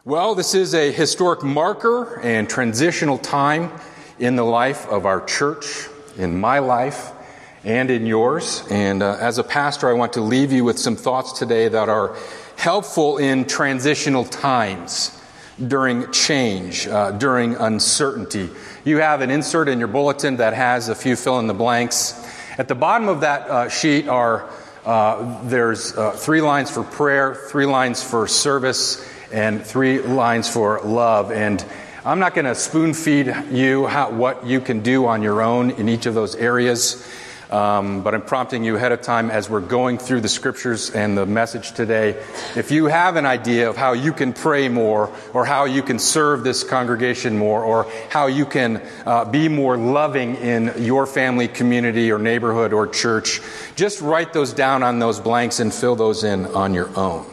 Well, this is a historic marker and transitional time in the life of our church, in my life, and in yours. And as a pastor, I want to leave you with some thoughts today that are helpful in transitional times, during change, during uncertainty. You have an insert in your bulletin that has a few fill-in-the-blanks. At the bottom of that sheet are there's 3 lines for prayer, 3 lines for service, and 3 lines for love. And I'm not going to spoon feed you what you can do on your own in each of those areas, but I'm prompting you ahead of time as we're going through the scriptures and the message today. If you have an idea of how you can pray more, or how you can serve this congregation more, or how you can be more loving in your family, community, or neighborhood, or church, just write those down on those blanks and fill those in on your own.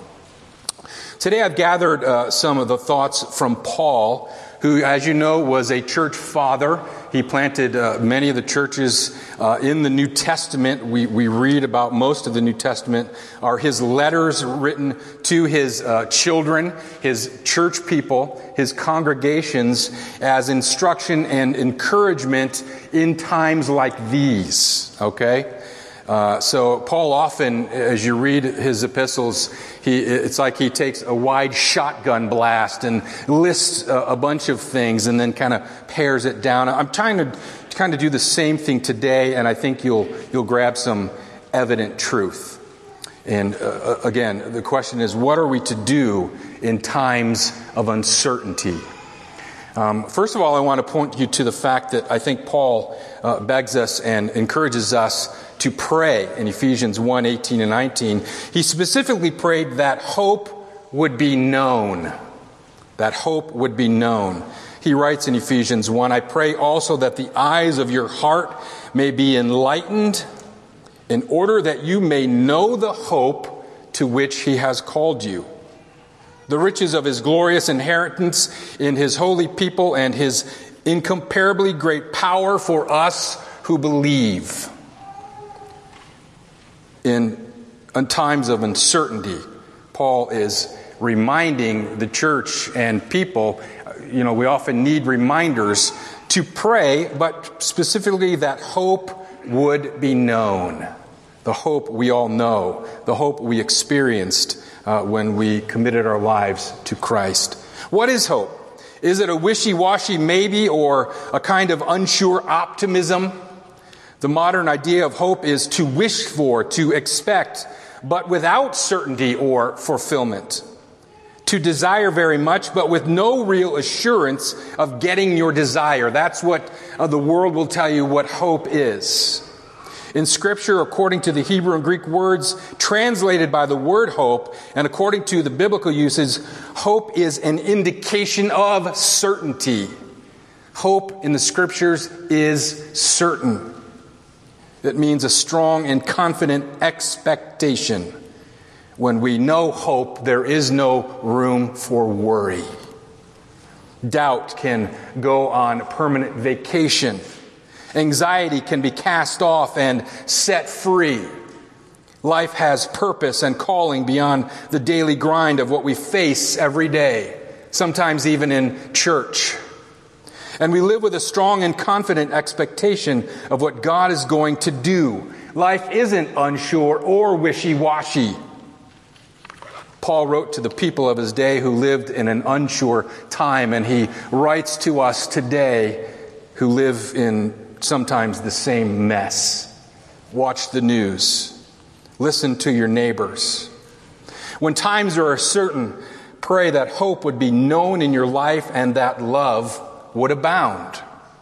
Today I've gathered some of the thoughts from Paul, who, as you know, was a church father. He planted many of the churches in the New Testament. We read about most of the New Testament are his letters written to his children, his church people, his congregations, as instruction and encouragement in times like these, okay? So Paul often, as you read his epistles, it's like he takes a wide shotgun blast and lists a bunch of things and then kind of pares it down. I'm trying to kind of do the same thing today, and I think you'll grab some evident truth. And again, the question is, what are we to do in times of uncertainty? First of all, I want to point you to the fact that I think Paul begs us and encourages us to pray in Ephesians 1:18 and 19. He specifically prayed that hope would be known. That hope would be known. He writes in Ephesians 1, I pray also that the eyes of your heart may be enlightened, in order that you may know the hope to which he has called you, the riches of his glorious inheritance in his holy people, and his incomparably great power for us who believe. In times of uncertainty, Paul is reminding the church and people, we often need reminders to pray, but specifically that hope would be known. The hope we all know, the hope we experienced when we committed our lives to Christ. What is hope? Is it a wishy-washy maybe, or a kind of unsure optimism? The modern idea of hope is to wish for, to expect, but without certainty or fulfillment. To desire very much, but with no real assurance of getting your desire. That's what the world will tell you what hope is. In Scripture, according to the Hebrew and Greek words translated by the word hope, and according to the biblical uses, hope is an indication of certainty. Hope in the Scriptures is certain. It means a strong and confident expectation. When we know hope, there is no room for worry. Doubt can go on permanent vacation. Anxiety can be cast off and set free. Life has purpose and calling beyond the daily grind of what we face every day, sometimes even in church. And we live with a strong and confident expectation of what God is going to do. Life isn't unsure or wishy-washy. Paul wrote to the people of his day who lived in an unsure time, and he writes to us today who live in sometimes the same mess. Watch the news. Listen to your neighbors. When times are uncertain, pray that hope would be known in your life and that love would abound.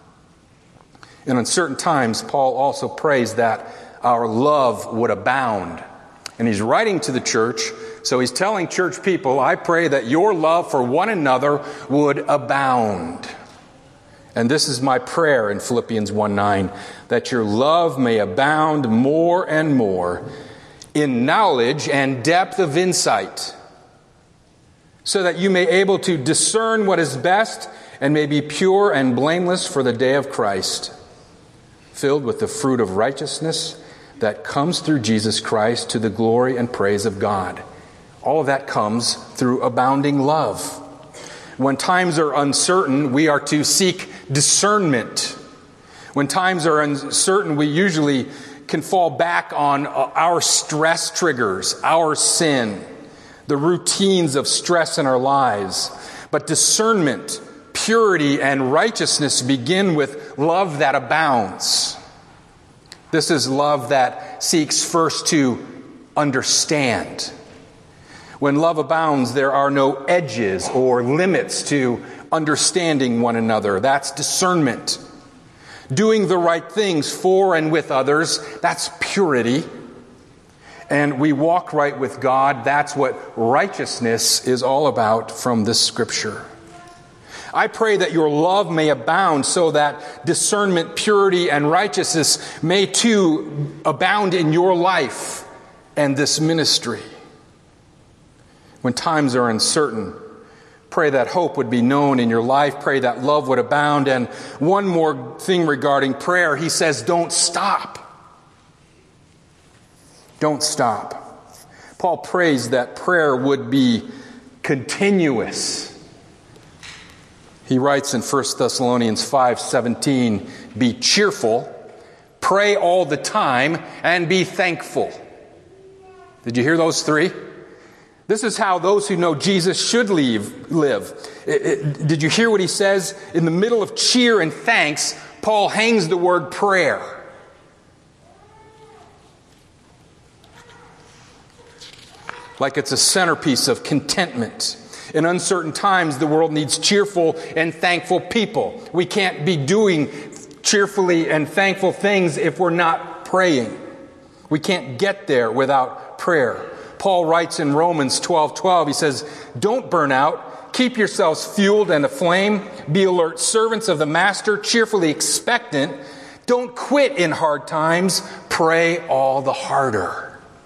In uncertain times, Paul also prays that our love would abound. And he's writing to the church, so he's telling church people, I pray that your love for one another would abound. And this is my prayer in Philippians 1:9, that your love may abound more and more in knowledge and depth of insight, so that you may be able to discern what is best and may be pure and blameless for the day of Christ, filled with the fruit of righteousness that comes through Jesus Christ to the glory and praise of God. All of that comes through abounding love. When times are uncertain, we are to seek discernment. When times are uncertain, we usually can fall back on our stress triggers, our sin, the routines of stress in our lives. But discernment, purity, and righteousness begin with love that abounds. This is love that seeks first to understand. When love abounds, there are no edges or limits to understanding one another. That's discernment. Doing the right things for and with others, that's purity. And we walk right with God. That's what righteousness is all about from this scripture. I pray that your love may abound so that discernment, purity, and righteousness may too abound in your life and this ministry. When times are uncertain, pray that hope would be known in your life. Pray that love would abound. And one more thing regarding prayer, he says, don't stop. Don't stop. Paul prays that prayer would be continuous. He writes in 1 Thessalonians 5:17, be cheerful, pray all the time, and be thankful. Did you hear those three? This is how those who know Jesus should live. Did you hear what he says? In the middle of cheer and thanks, Paul hangs the word prayer. Like it's a centerpiece of contentment. In uncertain times, the world needs cheerful and thankful people. We can't be doing cheerfully and thankful things if we're not praying. We can't get there without prayer. Paul writes in Romans 12:12, he says, don't burn out. Keep yourselves fueled and aflame. Be alert servants of the master, cheerfully expectant. Don't quit in hard times. Pray all the harder.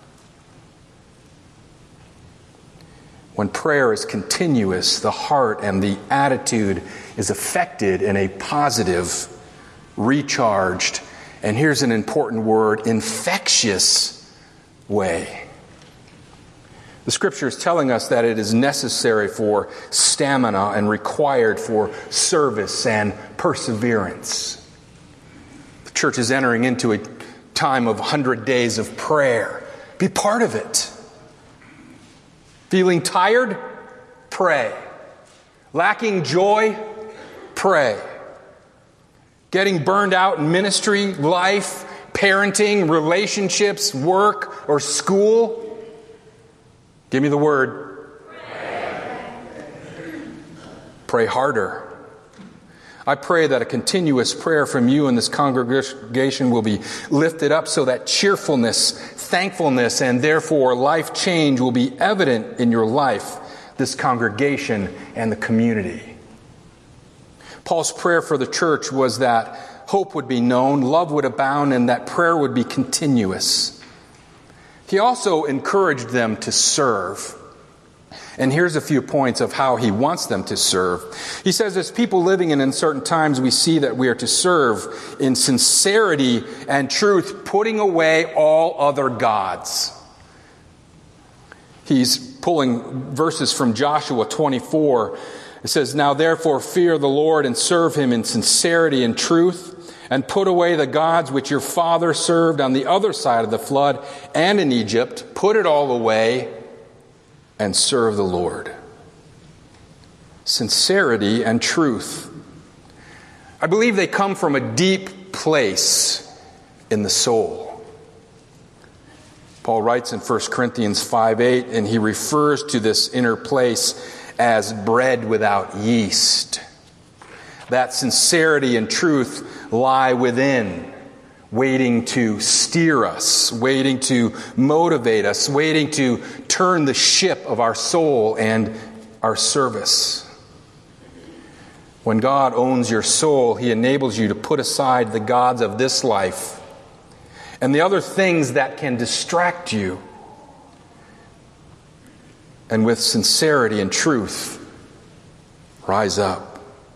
When prayer is continuous, the heart and the attitude is affected in a positive, recharged, and here's an important word, infectious way. The scripture is telling us that it is necessary for stamina and required for service and perseverance. The church is entering into a time of 100 days of prayer. Be part of it. Feeling tired? Pray. Lacking joy? Pray. Getting burned out in ministry, life, parenting, relationships, work, or school? Give me the word. Pray harder. I pray that a continuous prayer from you in this congregation will be lifted up so that cheerfulness, thankfulness, and therefore life change will be evident in your life, this congregation, and the community. Paul's prayer for the church was that hope would be known, love would abound, and that prayer would be continuous. He also encouraged them to serve. And here's a few points of how he wants them to serve. He says, as people living in uncertain times, we see that we are to serve in sincerity and truth, putting away all other gods. He's pulling verses from Joshua 24. It says, now therefore fear the Lord and serve him in sincerity and truth, and put away the gods which your father served on the other side of the flood and in Egypt. Put it all away and serve the Lord. Sincerity and truth. I believe they come from a deep place in the soul. Paul writes in 1 Corinthians 5:8, and he refers to this inner place as bread without yeast. That sincerity and truth lie within, waiting to steer us, waiting to motivate us, waiting to turn the ship of our soul and our service. When God owns your soul, He enables you to put aside the gods of this life and the other things that can distract you. And with sincerity and truth, rise up.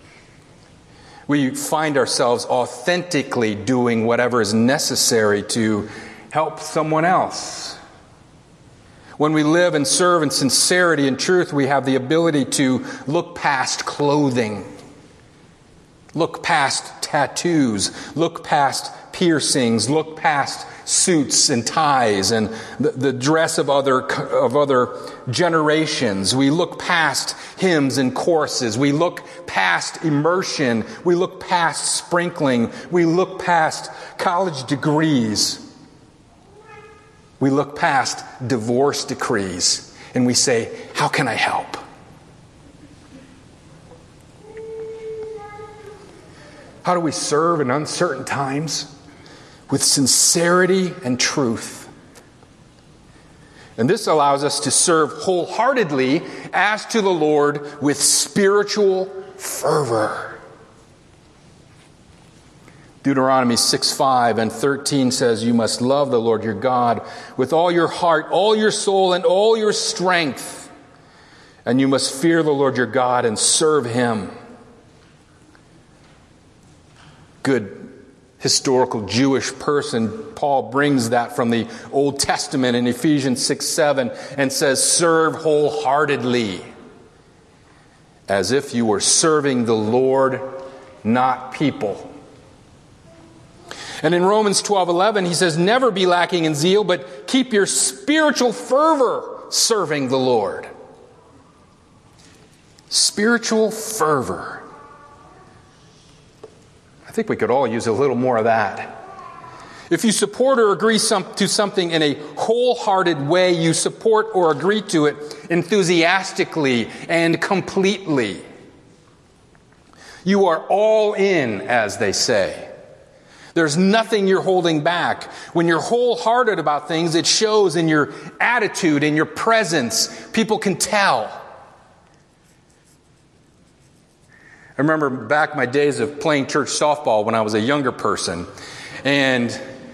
We find ourselves authentically doing whatever is necessary to help someone else. When we live and serve in sincerity and truth, we have the ability to look past clothing, look past tattoos, look past piercings, look past suits and ties and the dress of other generations. We look past hymns and choruses. We look past immersion. We look past sprinkling. We look past college degrees. We look past divorce decrees and we say, how can I help? How do we serve in uncertain times? With sincerity and truth. And this allows us to serve wholeheartedly as to the Lord with spiritual fervor. Deuteronomy 6:5 and 13 says, you must love the Lord your God with all your heart, all your soul, and all your strength. And you must fear the Lord your God and serve him. Good historical Jewish person, Paul brings that from the Old Testament in Ephesians 6:7 and says, serve wholeheartedly, as if you were serving the Lord, not people. And in Romans 12:11, he says, never be lacking in zeal, but keep your spiritual fervor serving the Lord. Spiritual fervor. I think we could all use a little more of that. If you support or agree to something in a wholehearted way, you support or agree to it enthusiastically and completely. You are all in, as they say. There's nothing you're holding back. When you're wholehearted about things, it shows in your attitude, in your presence. People can tell. I remember back my days of playing church softball when I was a younger person. And,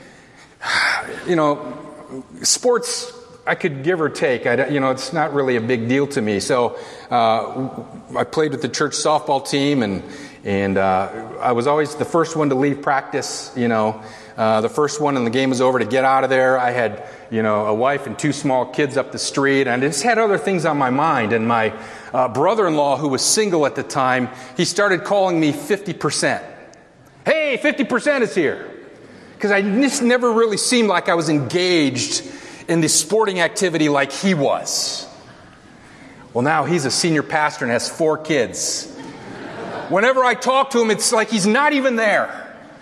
sports I could give or take. It's not really a big deal to me. So I played with the church softball team, and I was always the first one to leave practice, the first one when the game was over to get out of there. I had, a wife and two small kids up the street, and I just had other things on my mind. And my brother-in-law, who was single at the time, he started calling me 50%. Hey, 50% is here. Because I just never really seemed like I was engaged in the sporting activity like he was. Well, now he's a senior pastor and has 4 kids. Whenever I talk to him, it's like he's not even there.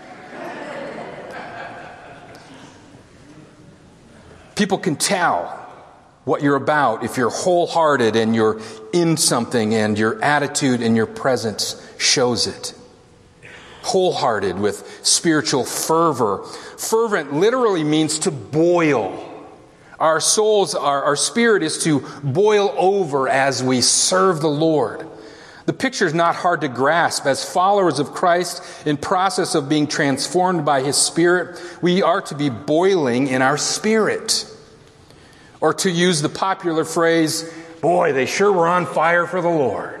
People can tell what you're about if you're wholehearted and you're in something and your attitude and your presence shows it. Wholehearted with spiritual fervor. Fervent literally means to boil. Our souls, our spirit is to boil over as we serve the Lord. The picture is not hard to grasp. As followers of Christ, in process of being transformed by His Spirit, we are to be boiling in our spirit. Or to use the popular phrase, boy, they sure were on fire for the Lord.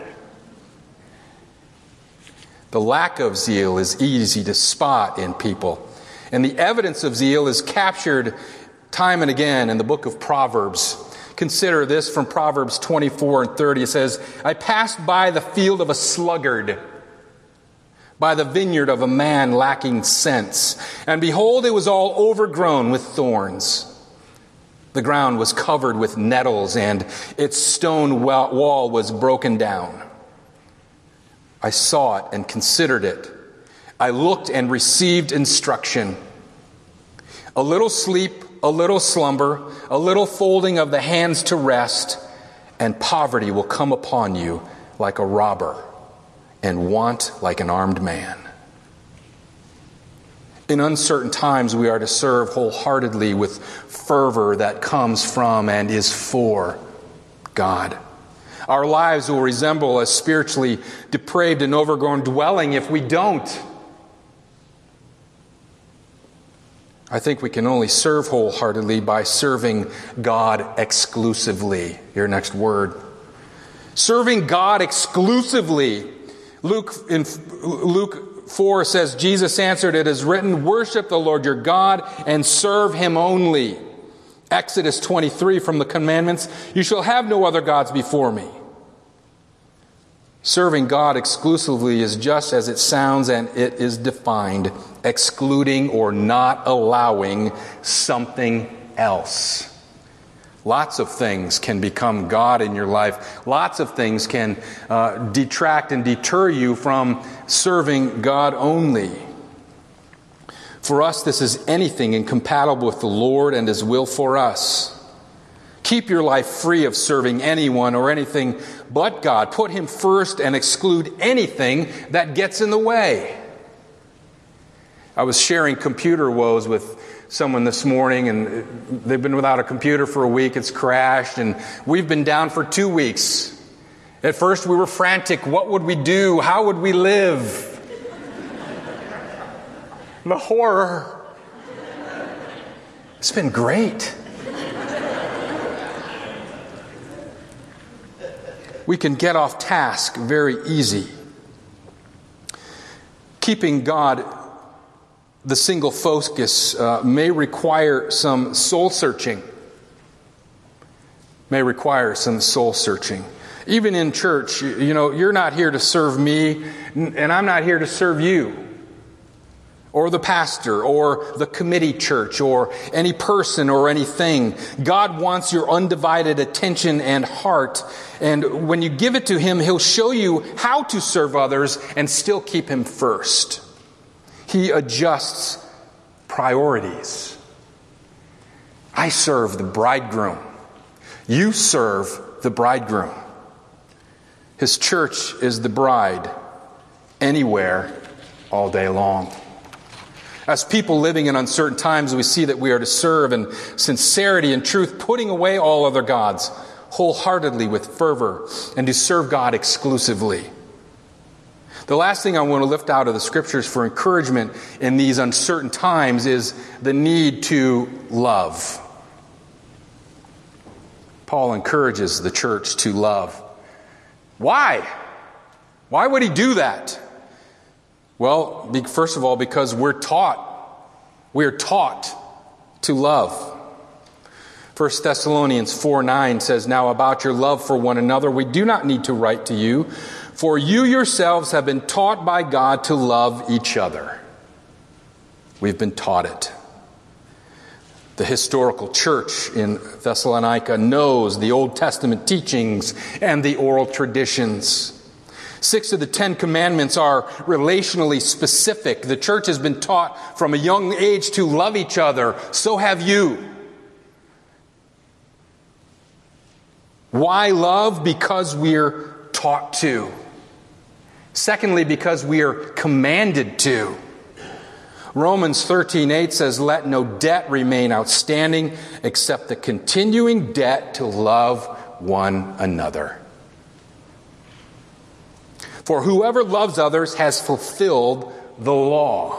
The lack of zeal is easy to spot in people. And the evidence of zeal is captured time and again in the book of Proverbs. Consider this from Proverbs 24 and 30. It says, I passed by the field of a sluggard, by the vineyard of a man lacking sense. And behold, it was all overgrown with thorns. The ground was covered with nettles, and its stone wall was broken down. I saw it and considered it. I looked and received instruction. A little sleep, a little slumber, a little folding of the hands to rest, and poverty will come upon you like a robber, and want like an armed man. In uncertain times, we are to serve wholeheartedly with fervor that comes from and is for God. Our lives will resemble a spiritually depraved and overgrown dwelling if we don't. I think we can only serve wholeheartedly by serving God exclusively. Your next word. Serving God exclusively. Luke 4 says, Jesus answered, it is written, worship the Lord your God and serve Him only. Exodus 23 from the commandments, you shall have no other gods before me. Serving God exclusively is just as it sounds, and it is defined, excluding or not allowing something else. Lots of things can become God in your life. Lots of things can detract and deter you from serving God only. For us, this is anything incompatible with the Lord and His will for us. Keep your life free of serving anyone or anything but God. Put Him first and exclude anything that gets in the way. I was sharing computer woes with someone this morning, and they've been without a computer for a week. It's crashed, and we've been down for 2 weeks. At first, we were frantic. What would we do? How would we live? The horror. It's been great. We can get off task very easy. Keeping God the single focus may require some soul searching. Even in church, you're not here to serve me, and I'm not here to serve you, or the pastor, or the committee church, or any person or anything. God wants your undivided attention and heart, and when you give it to Him, He'll show you how to serve others and still keep Him first. He adjusts priorities. I serve the bridegroom. You serve the bridegroom. His church is the bride, anywhere, all day long. As people living in uncertain times, we see that we are to serve in sincerity and truth, putting away all other gods, wholeheartedly with fervor, and to serve God exclusively. The last thing I want to lift out of the Scriptures for encouragement in these uncertain times is the need to love. Paul encourages the church to love. Why? Why would he do that? Well, first of all, because we're taught to love. 1 Thessalonians 4:9 says, "Now about your love for one another, we do not need to write to you, for you yourselves have been taught by God to love each other." We've been taught it. The historical church in Thessalonica knows the Old Testament teachings and the oral traditions. 6 of the 10 commandments are relationally specific. The church has been taught from a young age to love each other. So have you. Why love? Because we're taught to. Secondly, because we are commanded to. Romans 13:8 says, "Let no debt remain outstanding except the continuing debt to love one another. For whoever loves others has fulfilled the law."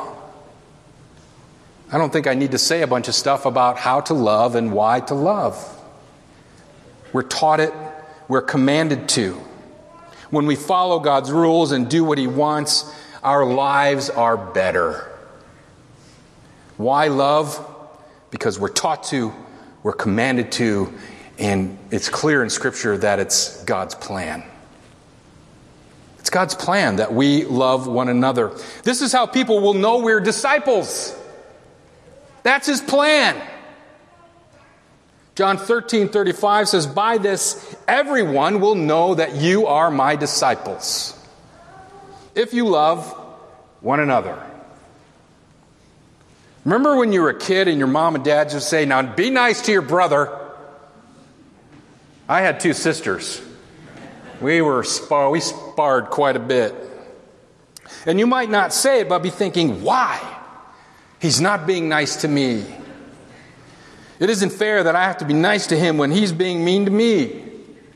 I don't think I need to say a bunch of stuff about how to love and why to love. We're taught it. We're commanded to. When we follow God's rules and do what He wants, our lives are better. Why love? Because we're taught to, we're commanded to, and it's clear in Scripture that it's God's plan. It's God's plan that we love one another. This is how people will know we're disciples. That's His plan. John 13:35 says, "By this everyone will know that you are my disciples, if you love one another." Remember when you were a kid and your mom and dad just say, "Now be nice to your brother." I had 2 sisters. We sparred quite a bit. And you might not say it, but be thinking, why? He's not being nice to me. It isn't fair that I have to be nice to him when he's being mean to me.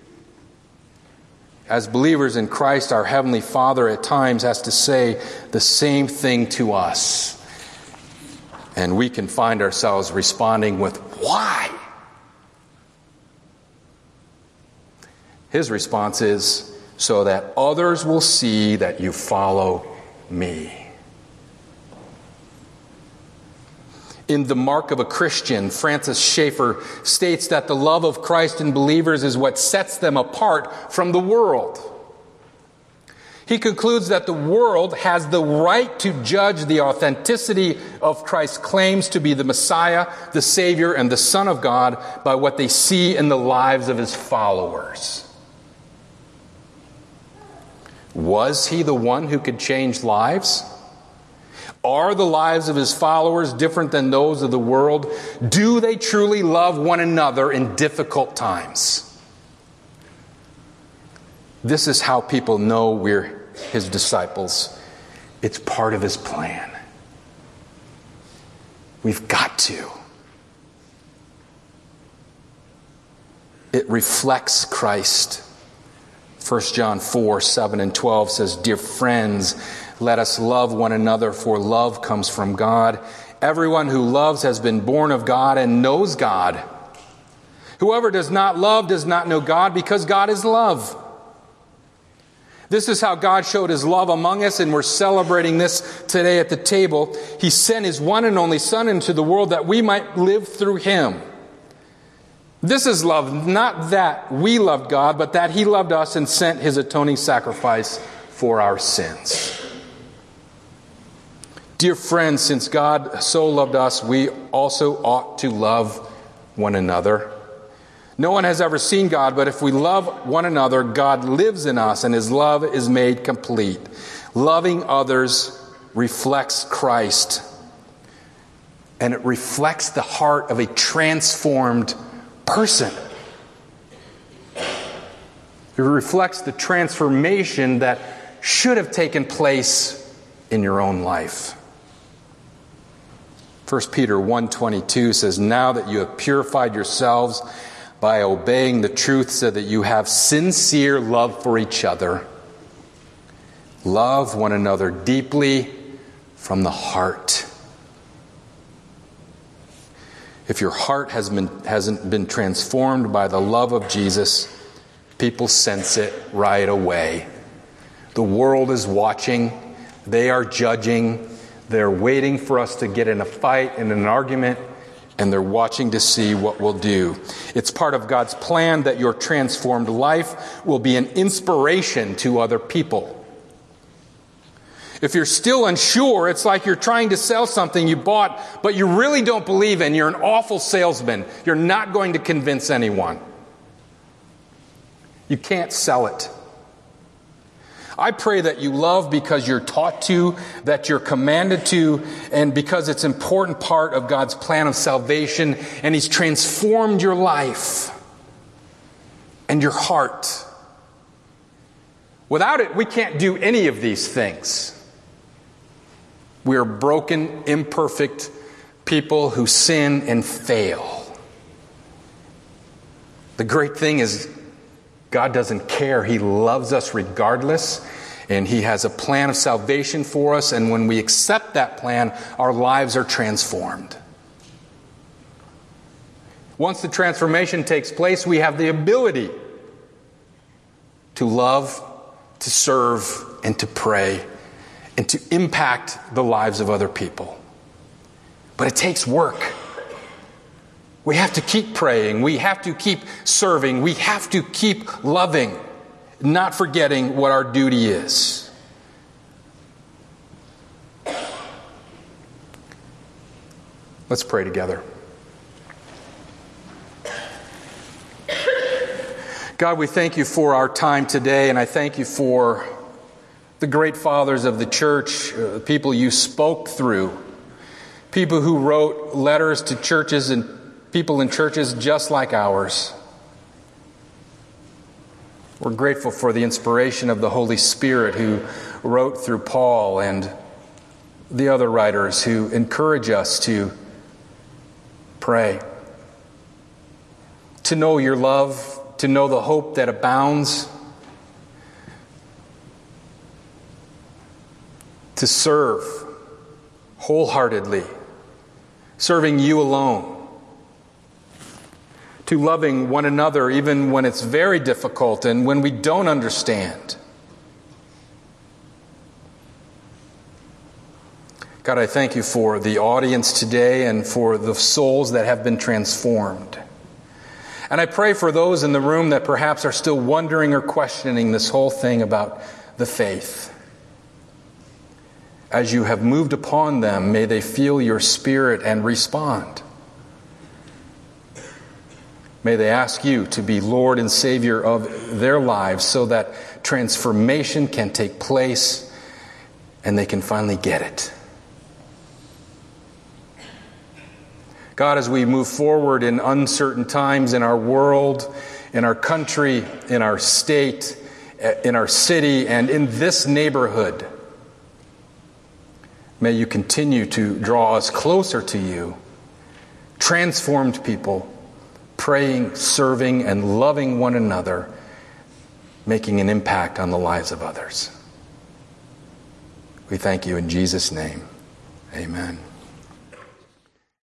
As believers in Christ, our Heavenly Father at times has to say the same thing to us. And we can find ourselves responding with, why? His response is, so that others will see that you follow me. In The Mark of a Christian, Francis Schaeffer states that the love of Christ in believers is what sets them apart from the world. He concludes that the world has the right to judge the authenticity of Christ's claims to be the Messiah, the Savior, and the Son of God by what they see in the lives of his followers. Was he the one who could change lives? Are the lives of his followers different than those of the world? Do they truly love one another in difficult times? This is how people know we're his disciples. It's part of his plan. We've got to. It reflects Christ. 1 John 4, 7 and 12 says, "Dear friends, let us love one another, for love comes from God. Everyone who loves has been born of God and knows God. Whoever does not love does not know God, because God is love. This is how God showed his love among us, and we're celebrating this today at the table. He sent his one and only Son into the world that we might live through him. This is love, not that we loved God, but that he loved us and sent his atoning sacrifice for our sins." Dear friends, since God so loved us, we also ought to love one another. No one has ever seen God, but if we love one another, God lives in us and his love is made complete. Loving others reflects Christ, and it reflects the heart of a transformed person. It reflects the transformation that should have taken place in your own life. 1 Peter 1:22 says, "Now that you have purified yourselves by obeying the truth, so that you have sincere love for each other, love one another deeply from the heart." If your heart hasn't been transformed by the love of Jesus, people sense it right away. The world is watching. They are judging. They're waiting for us to get in a fight, in an argument, and they're watching to see what we'll do. It's part of God's plan that your transformed life will be an inspiration to other people. If you're still unsure, it's like you're trying to sell something you bought, but you really don't believe in. You're an awful salesman. You're not going to convince anyone. You can't sell it. I pray that you love because you're taught to, that you're commanded to, and because it's an important part of God's plan of salvation, and he's transformed your life and your heart. Without it, we can't do any of these things. We are broken, imperfect people who sin and fail. The great thing is God doesn't care. He loves us regardless, and he has a plan of salvation for us, and when we accept that plan, our lives are transformed. Once the transformation takes place, we have the ability to love, to serve, and to pray, and to impact the lives of other people. But it takes work. We have to keep praying. We have to keep serving. We have to keep loving, not forgetting what our duty is. Let's pray together. God, we thank you for our time today, and I thank you for the great fathers of the church, the people you spoke through, people who wrote letters to churches and people in churches just like ours. We're grateful for the inspiration of the Holy Spirit who wrote through Paul and the other writers who encourage us to pray, to know your love, to know the hope that abounds, to serve wholeheartedly, serving you alone, to loving one another even when it's very difficult and when we don't understand. God, I thank you for the audience today and for the souls that have been transformed. And I pray for those in the room that perhaps are still wondering or questioning this whole thing about the faith. As you have moved upon them, may they feel your Spirit and respond. May they ask you to be Lord and Savior of their lives so that transformation can take place and they can finally get it. God, as we move forward in uncertain times in our world, in our country, in our state, in our city, and in this neighborhood, may you continue to draw us closer to you, transformed people, praying, serving, and loving one another, making an impact on the lives of others. We thank you in Jesus' name. Amen.